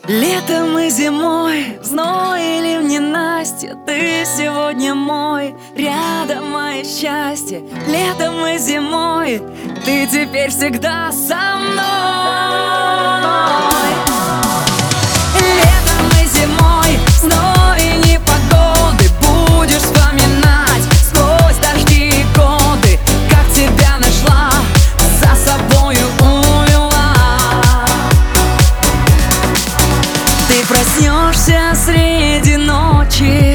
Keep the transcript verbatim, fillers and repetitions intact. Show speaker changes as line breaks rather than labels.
Летом и зимой, в зной или в ненастье, ты сегодня мой, рядом мое счастье. Летом и зимой, ты теперь всегда со мной. Летом и зимой, в зной и непогоды, будешь вспоминать сквозь дожди и годы, как тебя нашла, за собою увела. Ты проснешься среди ночи